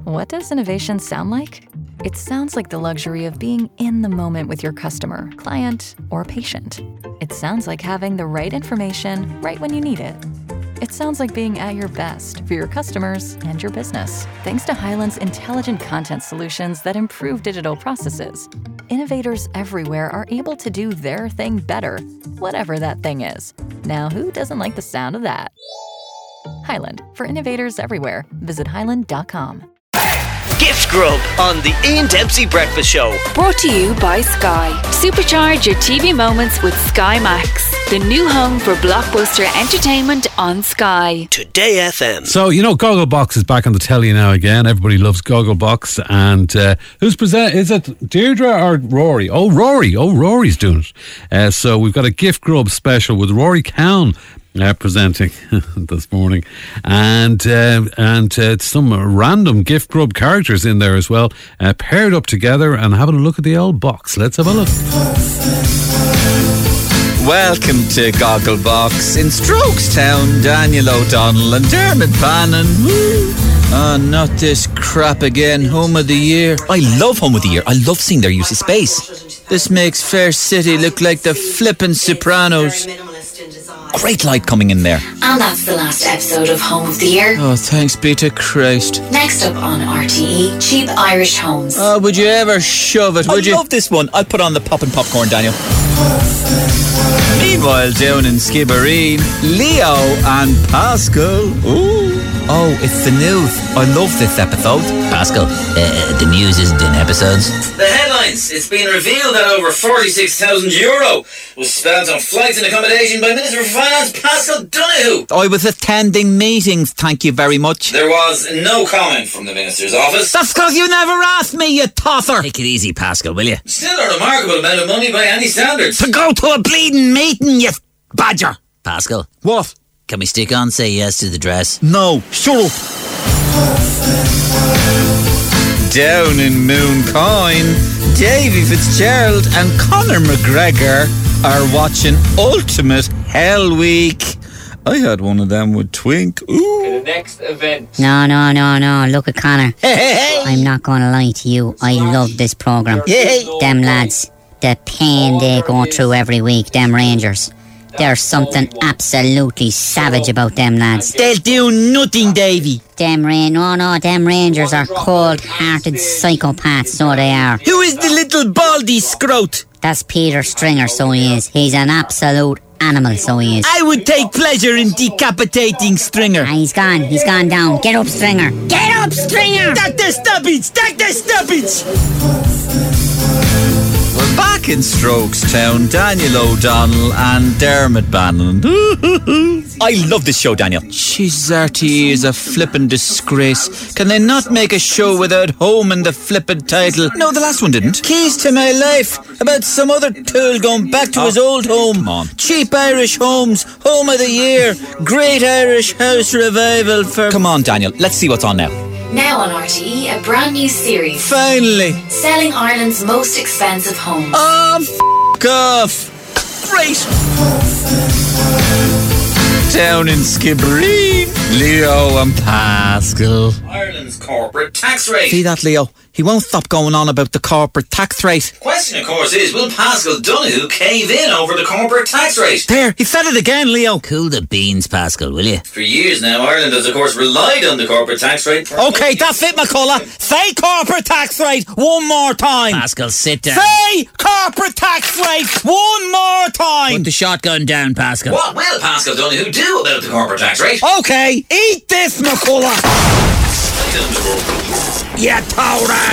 What does innovation sound like? It sounds like the luxury of being in the moment with your customer, client, or patient. It sounds like having the right information right when you need it. It sounds like being at your best for your customers and your business. Thanks to Hyland's intelligent content solutions that improve digital processes, innovators everywhere are able to do their thing better, whatever that thing is. Now, who doesn't like the sound of that? Hyland, for innovators everywhere. Visit hyland.com. Gift Grub on the Ian Dempsey Breakfast Show. Brought to you by Sky. Supercharge your TV moments with Sky Max, the new home for blockbuster entertainment on Sky. Today FM. So, Gogglebox is back on the telly now again. Everybody loves Gogglebox. And who's present? Is it Deirdre or Rory? Oh, Rory. Rory's doing it. So we've got a Gift Grub special with Rory Cowan presenting this morning, and some random Gift Grub characters in there as well, paired up together and having a look at the old box. Let's have a look. Welcome to Gogglebox in Strokestown. Daniel O'Donnell and Dermot Bannon. Oh, not this crap again. Home of the Year. I love Home of the Year. I love seeing their use of space. This makes Fair City look like the flippin' Sopranos. Great light coming in there. And that's the last episode of Home of the Year. Oh, thanks be to Christ. Next up on RTE, Cheap Irish Homes. Oh, would you ever shove it, would you? I love this one. I'll put on the poppin' popcorn, Daniel. Meanwhile, down in Skibbereen, Leo and Pascal. Ooh. Oh, it's the news. I love this episode. Pascal, the news isn't in episodes. The headlines. It's been revealed that over €46,000 was spent on flights and accommodation by Minister for Finance Pascal Donoghue. I was attending meetings, thank you very much. There was no comment from the Minister's office. That's because you never asked me, you tosser. Take it easy, Pascal, will you? Still a remarkable amount of money by any standards. To go to a bleeding meeting, you badger. Pascal. What? Can we stick on Say Yes to the Dress? No, shut up. Down in Mooncoin, Davy Fitzgerald and Conor McGregor are watching Ultimate Hell Week. I had one of them with Twink. Ooh. The next event. No. Look at Conor. Hey. I'm not going to lie to you. I love this programme. Hey. Them lads, the pain they go through every week, them Rangers. There's something absolutely savage about them lads. They'll do nothing, Davy. Them Rangers are cold-hearted psychopaths, so they are. Who is the little baldy scroat? That's Peter Stringer, so he is. He's an absolute animal, so he is. I would take pleasure in decapitating Stringer. He's gone down. Get up, Stringer. Get up, Stringer! Dr. Stubbage! We're back in Strokestown, Daniel O'Donnell and Dermot Bannon. I love this show, Daniel. Jesus, RTE is a flippin' disgrace. Can they not make a show without home in the flippin' title? No, the last one didn't. Keys to My Life, about some other tool going back to his old home. Come on. Cheap Irish Homes, Home of the Year, Great Irish House Revival for... Come on, Daniel. Let's see what's on now. Now on RTE, a brand new series. Finally. Selling Ireland's most expensive homes. Oh, f*** off. Great. Down in Skibbereen, Leo and Pascal. Ireland's corporate tax rate. See that, Leo? He won't stop going on about the corporate tax rate. Question, of course, is will Pascal Donoghue cave in over the corporate tax rate? There, he said it again, Leo. Cool the beans, Pascal, will you? For years now, Ireland has, of course, relied on the corporate tax rate. Okay, that's it, McCullough. Say corporate tax rate one more time. Pascal, sit down. Say corporate tax rate one more time. Put the shotgun down, Pascal. What will Pascal Donoghue do about the corporate tax rate? Okay, eat this, McCullough. Yeah, toe rag.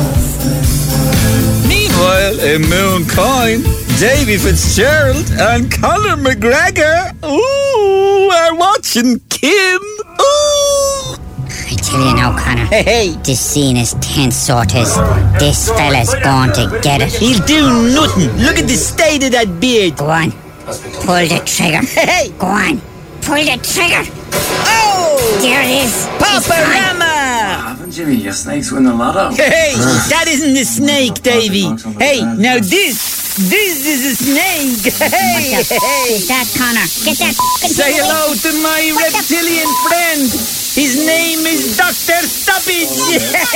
Meanwhile, in Mooncoin, Davy Fitzgerald and Conor McGregor are watching Kim. Ooh. I tell you now, Conor. Hey. This scene is tense, so it is. This fella's going to get it. He'll do nothing. Look at the state of that beard. Go on. Pull the trigger. Hey. Go on. Pull the trigger. Oh! There it is. Paparama! Jimmy, your snake's win the lotto. Hey, that isn't a snake, Davy. Hey, now this is a snake. Hey, Get that, Conor. Get that. Say hello to my reptilian friend. His name is Dr. Stoppage.